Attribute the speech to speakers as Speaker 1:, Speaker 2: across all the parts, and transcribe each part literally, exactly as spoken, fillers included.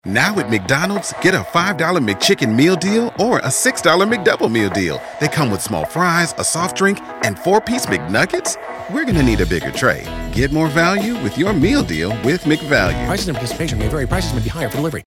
Speaker 1: Now at McDonald's, get a five dollar McChicken meal deal or a six dollar McDouble meal deal. They come with small fries, a soft drink, and four-piece McNuggets? We're gonna need a bigger tray. Get more value with your meal deal with McValue.
Speaker 2: Prices and participation may vary. Prices may be higher for delivery.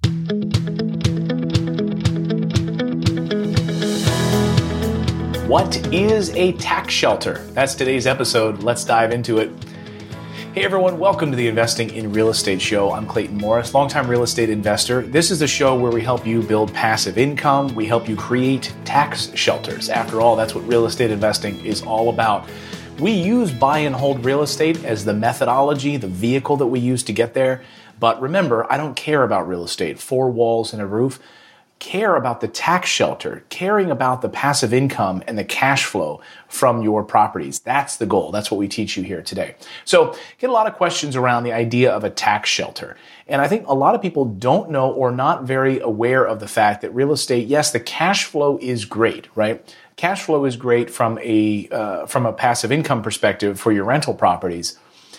Speaker 3: What is a tax shelter? That's today's episode. Let's dive into it. Hey everyone, welcome to the Investing in Real Estate show. I'm Clayton Morris, longtime real estate investor. This is the show where we help you build passive income. We help you create tax shelters. After all, that's what real estate investing is all about. We use buy and hold real estate as the methodology, the vehicle that we use to get there. But remember, I don't care about real estate, four walls and a roof. Care about the tax shelter, caring about the passive income and the cash flow from your properties. That's the goal. That's what we teach you here today. So get a lot of questions around the idea of a tax shelter. And I think a lot of people don't know or not very aware of the fact that real estate, yes, the cash flow is great, right? Cash flow is great from a, uh, from a passive income perspective for your rental properties.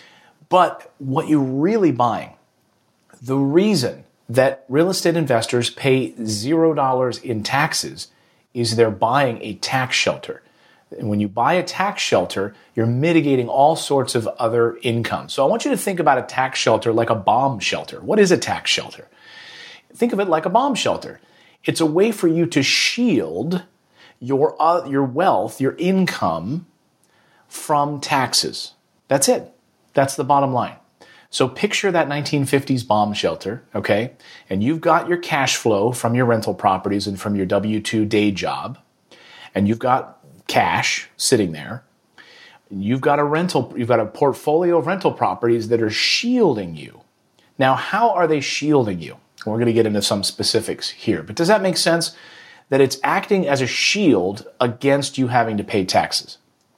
Speaker 3: But what you're really buying, the reason that real estate investors pay zero dollars in taxes is they're buying a tax shelter. And when you buy a tax shelter, you're mitigating all sorts of other income. So I want you to think about a tax shelter like a bomb shelter. What is a tax shelter? Think of it like a bomb shelter. It's a way for you to shield your, uh, your wealth, your income from taxes. That's it. That's the bottom line. So picture that nineteen fifties bomb shelter, okay? And you've got your cash flow from your rental properties and from your W two day job, and you've got cash sitting there. You've got a rental, you've got a portfolio of rental properties that are shielding you. Now, how are they shielding you? We're going to get into some specifics here, but does that make sense? That it's acting as a shield against you having to pay taxes.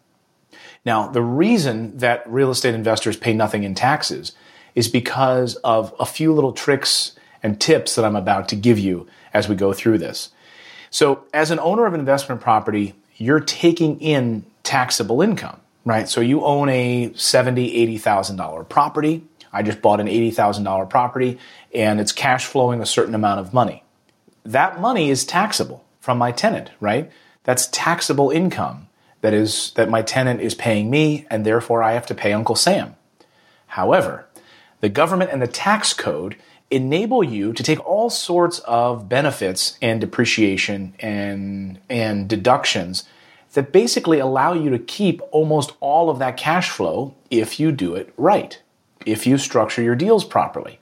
Speaker 3: Now, the reason that real estate investors pay nothing in taxes is because of a few little tricks and tips that I'm about to give you as we go through this. So as an owner of an investment property, you're taking in taxable income, right? So you own a seventy thousand dollars, eighty thousand dollars property. I just bought an eighty thousand dollars property and it's cash flowing a certain amount of money. That money is taxable from my tenant, right? That's taxable income. That is, that my tenant is paying me, and therefore I have to pay Uncle Sam. However, the government and the tax code enable you to take all sorts of benefits and depreciation and, and deductions that basically allow you to keep almost all of that cash flow if you do it right, if you structure your deals properly.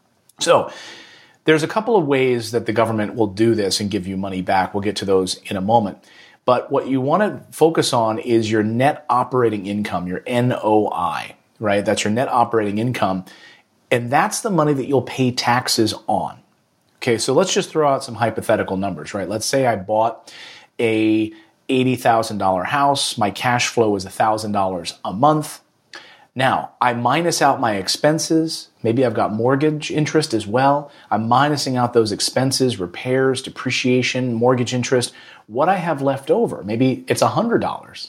Speaker 3: So, there's a couple of ways that the government will do this and give you money back. We'll get to those in a moment. But what you want to focus on is your net operating income, your N O I, right? That's your net operating income. And that's the money that you'll pay taxes on. Okay, so let's just throw out some hypothetical numbers, right? Let's say I bought a eighty thousand dollars house. My cash flow is one thousand dollars a month. Now, I minus out my expenses. Maybe I've got mortgage interest as well. I'm minusing out those expenses, repairs, depreciation, mortgage interest. What I have left over, maybe it's one hundred dollars.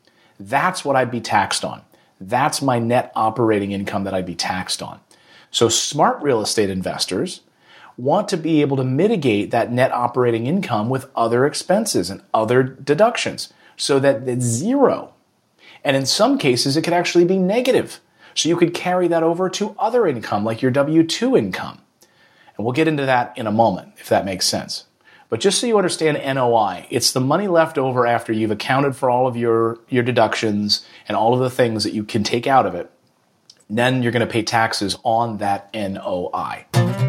Speaker 3: That's what I'd be taxed on. That's my net operating income that I'd be taxed on. So smart real estate investors want to be able to mitigate that net operating income with other expenses and other deductions so that it's zero. And in some cases, it could actually be negative. So you could carry that over to other income, like your W two income. And we'll get into that in a moment, if that makes sense. But just so you understand N O I, it's the money left over after you've accounted for all of your, your deductions and all of the things that you can take out of it. Then you're going to pay taxes on that N O I.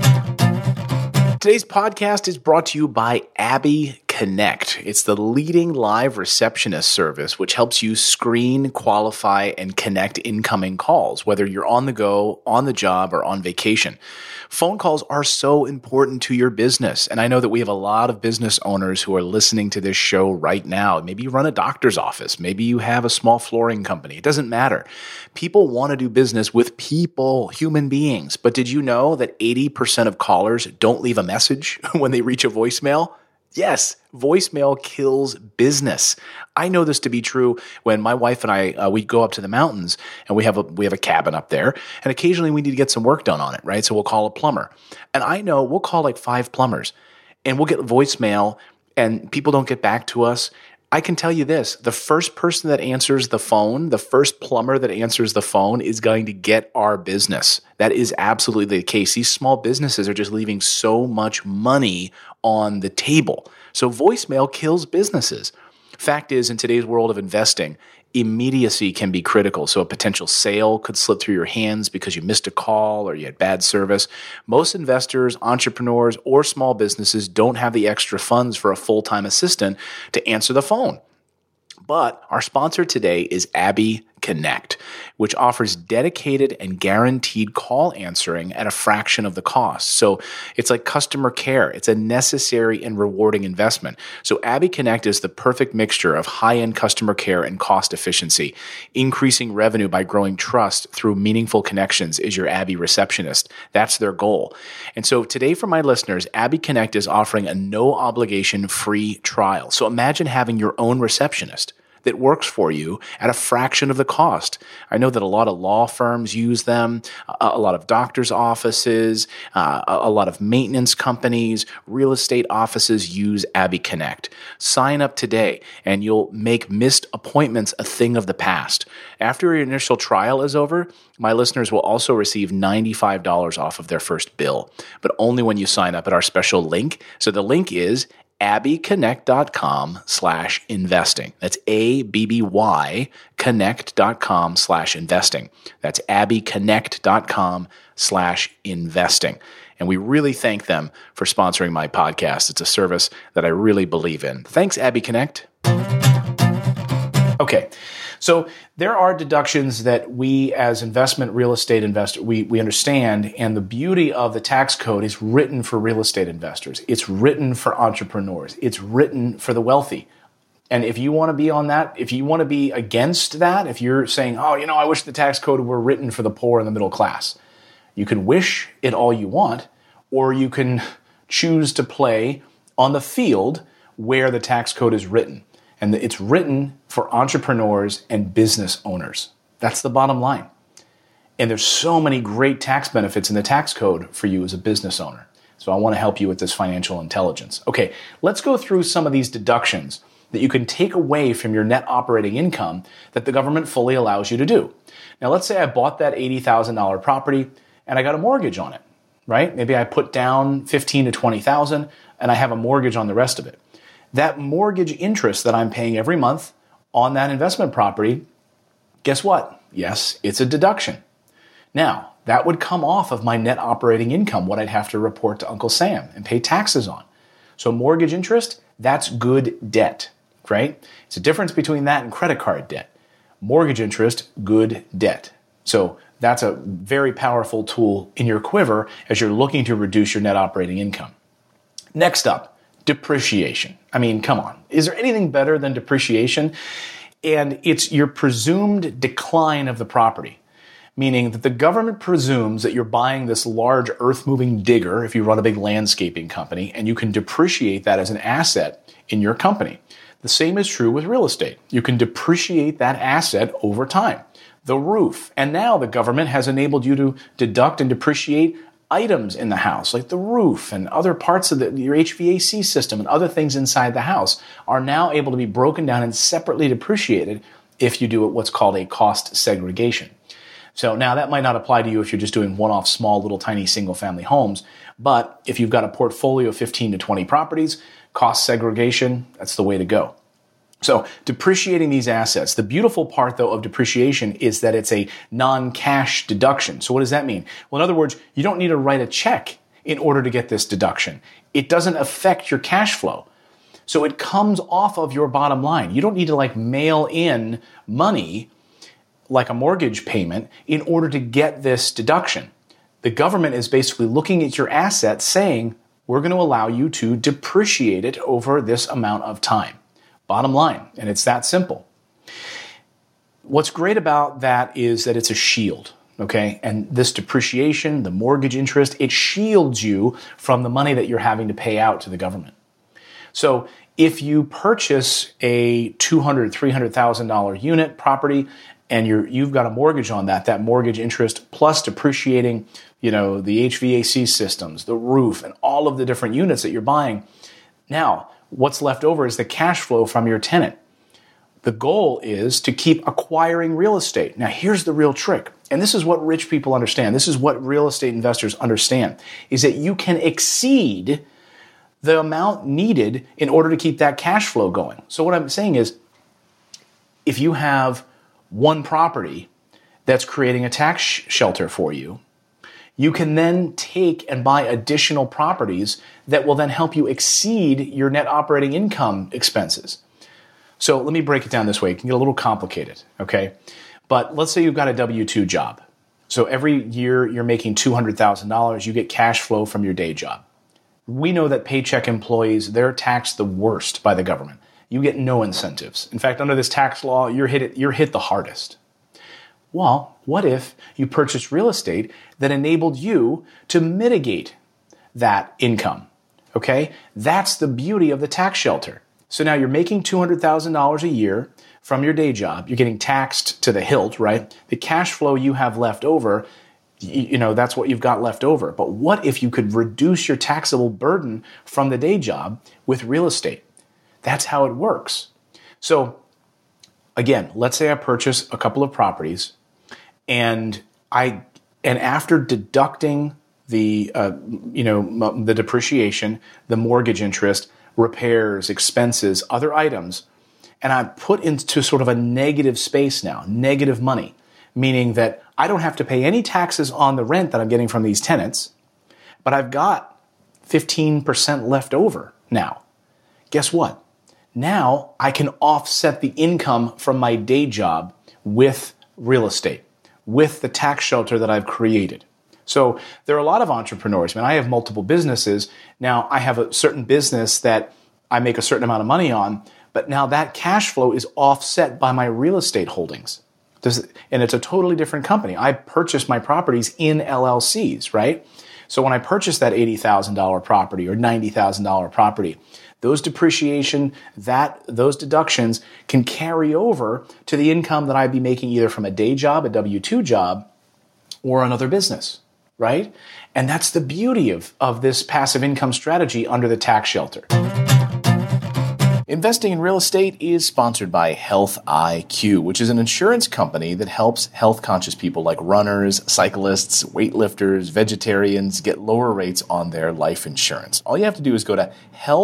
Speaker 3: Today's podcast is brought to you by Abby Connect. It's the leading live receptionist service which helps you screen, qualify, and connect incoming calls, whether you're on the go, on the job, or on vacation. Phone calls are so important to your business, and I know that we have a lot of business owners who are listening to this show right now. Maybe you run a doctor's office. Maybe you have a small flooring company. It doesn't matter. People want to do business with people, human beings. But did you know that eighty percent of callers don't leave a message when they reach a voicemail? Yes, voicemail kills business. I know this to be true when my wife and I, uh, we go up to the mountains and we have a we have a cabin up there, and occasionally we need to get some work done on it, right? So we'll call a plumber. And I know we'll call like five plumbers and we'll get voicemail and people don't get back to us. I can tell you this, the first person that answers the phone, the first plumber that answers the phone is going to get our business. That is absolutely the case. These small businesses are just leaving so much money on the table. So voicemail kills businesses. Fact is, in today's world of investing, immediacy can be critical. So a potential sale could slip through your hands because you missed a call or you had bad service. Most investors, entrepreneurs, or small businesses don't have the extra funds for a full-time assistant to answer the phone. But our sponsor today is Abby Connect, which offers dedicated and guaranteed call answering at a fraction of the cost. So it's like customer care. It's a necessary and rewarding investment. So Abby Connect is the perfect mixture of high-end customer care and cost efficiency. Increasing revenue by growing trust through meaningful connections is your Abby receptionist. That's their goal. And so today for my listeners, Abby Connect is offering a no-obligation free trial. So imagine having your own receptionist that works for you at a fraction of the cost. I know that a lot of law firms use them, a, a lot of doctors' offices, uh, a, a lot of maintenance companies, real estate offices use Abby Connect. Sign up today and you'll make missed appointments a thing of the past. After your initial trial is over, my listeners will also receive ninety-five dollars off of their first bill, but only when you sign up at our special link. So the link is abbyconnect.com slash investing. That's A-B-B-Y connect.com slash investing. That's abbyconnect.com slash investing. And we really thank them for sponsoring my podcast. It's a service that I really believe in. Thanks, Abby Connect. Okay, so there are deductions that we as investment real estate investors, we, we understand, and the beauty of the tax code is written for real estate investors. It's written for entrepreneurs. It's written for the wealthy. And if you want to be on that, if you want to be against that, if you're saying, oh, you know, I wish the tax code were written for the poor and the middle class, you can wish it all you want, or you can choose to play on the field where the tax code is written. And it's written for entrepreneurs and business owners. That's the bottom line. And there's so many great tax benefits in the tax code for you as a business owner. So I want to help you with this financial intelligence. Okay, let's go through some of these deductions that you can take away from your net operating income that the government fully allows you to do. Now, let's say I bought that eighty thousand dollars property and I got a mortgage on it, right? Maybe I put down fifteen to twenty thousand and I have a mortgage on the rest of it. That mortgage interest that I'm paying every month on that investment property, guess what? Yes, it's a deduction. Now, that would come off of my net operating income, what I'd have to report to Uncle Sam and pay taxes on. So mortgage interest, that's good debt, right? It's a difference between that and credit card debt. Mortgage interest, good debt. So that's a very powerful tool in your quiver as you're looking to reduce your net operating income. Next up, depreciation. I mean, come on. Is there anything better than depreciation? And it's your presumed decline of the property, meaning that the government presumes that you're buying this large earth-moving digger if you run a big landscaping company, and you can depreciate that as an asset in your company. The same is true with real estate. You can depreciate that asset over time. The roof. And now the government has enabled you to deduct and depreciate items in the house, like the roof and other parts of the, your H V A C system and other things inside the house are now able to be broken down and separately depreciated if you do what's called a cost segregation. So now that might not apply to you if you're just doing one-off small little tiny single-family homes, but if you've got a portfolio of fifteen to twenty properties, cost segregation, that's the way to go. So depreciating these assets, the beautiful part, though, of depreciation is that it's a non-cash deduction. So what does that mean? Well, in other words, you don't need to write a check in order to get this deduction. It doesn't affect your cash flow. So it comes off of your bottom line. You don't need to like mail in money like a mortgage payment in order to get this deduction. The government is basically looking at your assets saying, we're going to allow you to depreciate it over this amount of time. Bottom line, and it's that simple. What's great about that is that it's a shield, okay? And this depreciation, the mortgage interest, it shields you from the money that you're having to pay out to the government. So if you purchase a two hundred thousand dollars, three hundred thousand dollars unit property and you're, you've got a mortgage on that, that mortgage interest plus depreciating, you know, the H V A C systems, the roof, and all of the different units that you're buying. Now, what's left over is the cash flow from your tenant. The goal is to keep acquiring real estate. Now, here's the real trick. And this is what rich people understand. This is what real estate investors understand, is that you can exceed the amount needed in order to keep that cash flow going. So what I'm saying is, if you have one property that's creating a tax shelter for you, you can then take and buy additional properties that will then help you exceed your net operating income expenses. So let me break it down this way. It can get a little complicated, okay? But let's say you've got a W two job. So every year you're making two hundred thousand dollars, you get cash flow from your day job. We know that paycheck employees, they're taxed the worst by the government. You get no incentives. In fact, under this tax law, you're hit, you're hit the hardest. Well, what if you purchased real estate that enabled you to mitigate that income? Okay? That's the beauty of the tax shelter. So now you're making two hundred thousand dollars a year from your day job. You're getting taxed to the hilt, right? The cash flow you have left over, you know, that's what you've got left over. But what if you could reduce your taxable burden from the day job with real estate? That's how it works. So again, let's say I purchase a couple of properties and I, and after deducting the, uh, you know, the depreciation, the mortgage interest, repairs, expenses, other items, and I'm put into sort of a negative space now, negative money, meaning that I don't have to pay any taxes on the rent that I'm getting from these tenants, but I've got fifteen percent left over now. Guess what? Now I can offset the income from my day job with real estate, with the tax shelter that I've created. So there are a lot of entrepreneurs. I mean, I have multiple businesses. Now I have a certain business that I make a certain amount of money on, but now that cash flow is offset by my real estate holdings. And it's a totally different company. I purchase my properties in L L Cs, right? So when I purchase that eighty thousand dollars property or ninety thousand dollars property, those depreciation, that those deductions can carry over to the income that I'd be making either from a day job, a W two job, or another business. Right? And that's the beauty of, of this passive income strategy under the tax shelter. Investing in real estate is sponsored by Health I Q, which is an insurance company that helps health-conscious people like runners, cyclists, weightlifters, vegetarians get lower rates on their life insurance. All you have to do is go to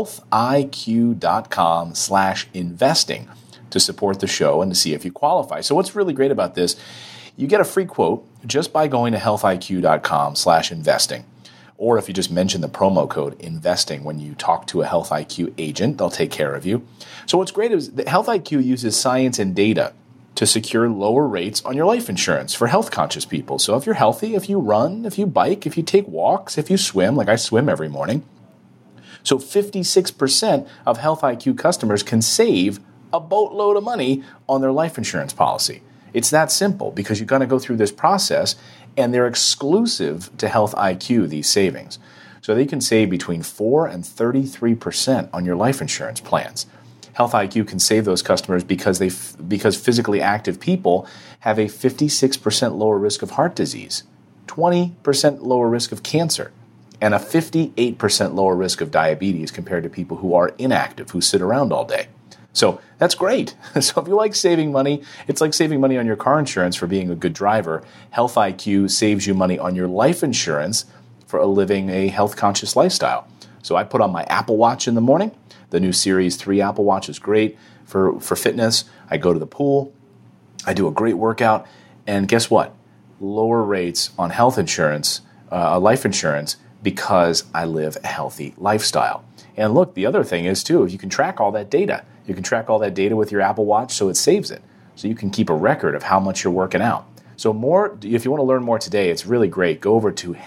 Speaker 3: healthiq.com slash investing to support the show and to see if you qualify. So what's really great about this, you get a free quote just by going to healthiq.com slash investing. Or if you just mention the promo code investing when you talk to a Health I Q agent, they'll take care of you. So what's great is that Health I Q uses science and data to secure lower rates on your life insurance for health-conscious people. So if you're healthy, if you run, if you bike, if you take walks, if you swim, like I swim every morning. So fifty-six percent of Health I Q customers can save a boatload of money on their life insurance policy. It's that simple because you're going to go through this process and they're exclusive to Health I Q, these savings. So they can save between four and thirty-three percent on your life insurance plans. Health I Q can save those customers because they because physically active people have a fifty-six percent lower risk of heart disease, twenty percent lower risk of cancer, and a fifty-eight percent lower risk of diabetes compared to people who are inactive, who sit around all day. So that's great. So if you like saving money, it's like saving money on your car insurance for being a good driver. Health I Q saves you money on your life insurance for living a health-conscious lifestyle. So I put on my Apple Watch in the morning. The new Series three Apple Watch is great for, for fitness. I go to the pool. I do a great workout. And guess what? Lower rates on health insurance, uh, life insurance, because I live a healthy lifestyle. And look, the other thing is, too, you can track all that data. You can track all that data with your Apple Watch, so it saves it. So you can keep a record of how much you're working out. So more, if you want to learn more today, it's really great. Go over to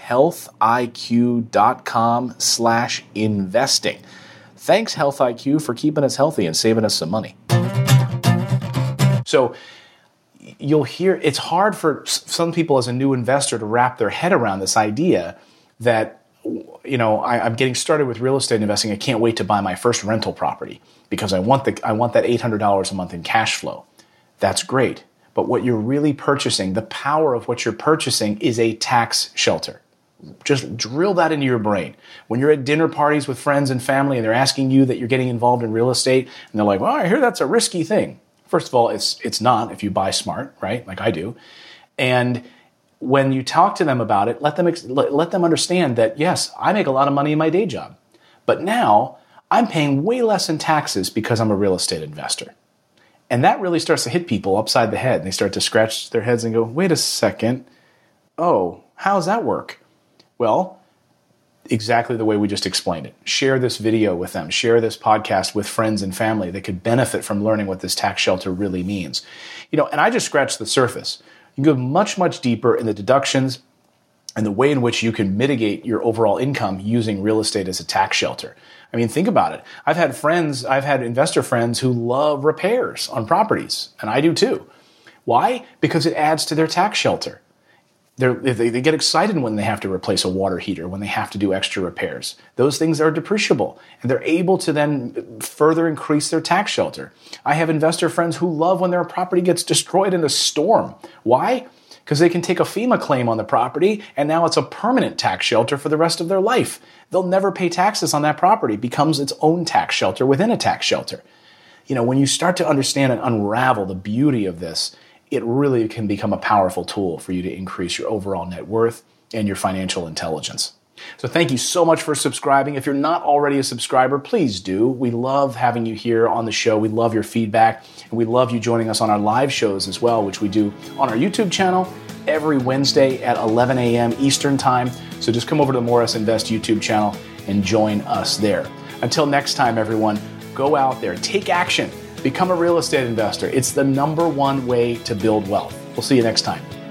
Speaker 3: healthiq.com slash investing. Thanks, Health I Q, for keeping us healthy and saving us some money. So you'll hear, it's hard for some people as a new investor to wrap their head around this idea that, you know, I, I'm getting started with real estate investing. I can't wait to buy my first rental property because I want the I want that eight hundred dollars a month in cash flow. That's great. But what you're really purchasing, the power of what you're purchasing is a tax shelter. Just drill that into your brain. When you're at dinner parties with friends and family and they're asking you that you're getting involved in real estate and they're like, well, I hear that's a risky thing. First of all, it's it's not if you buy smart, right? Like I do. And when you talk to them about it, let them let them understand that, yes, I make a lot of money in my day job, but now I'm paying way less in taxes because I'm a real estate investor. And that really starts to hit people upside the head. They start to scratch their heads and go, wait a second. Oh, how does that work? Well, exactly the way we just explained it. Share this video with them. Share this podcast with friends and family that could benefit from learning what this tax shelter really means. You know, and I just scratched the surface. You can go much, much deeper in the deductions and the way in which you can mitigate your overall income using real estate as a tax shelter. I mean, think about it. I've had friends, I've had investor friends who love repairs on properties, and I do too. Why? Because it adds to their tax shelter. They're, they, they get excited when they have to replace a water heater, when they have to do extra repairs. Those things are depreciable, and they're able to then further increase their tax shelter. I have investor friends who love when their property gets destroyed in a storm. Why? Because they can take a FEMA claim on the property, and now it's a permanent tax shelter for the rest of their life. They'll never pay taxes on that property. It becomes its own tax shelter within a tax shelter. You know, when you start to understand and unravel the beauty of this, it really can become a powerful tool for you to increase your overall net worth and your financial intelligence. So thank you so much for subscribing. If you're not already a subscriber, please do. We love having you here on the show. We love your feedback, and we love you joining us on our live shows as well, which we do on our YouTube channel every Wednesday at eleven a.m. Eastern Time. So just come over to the Morris Invest YouTube channel and join us there. Until next time, everyone, go out there, take action. Become a real estate investor. It's the number one way to build wealth. We'll see you next time.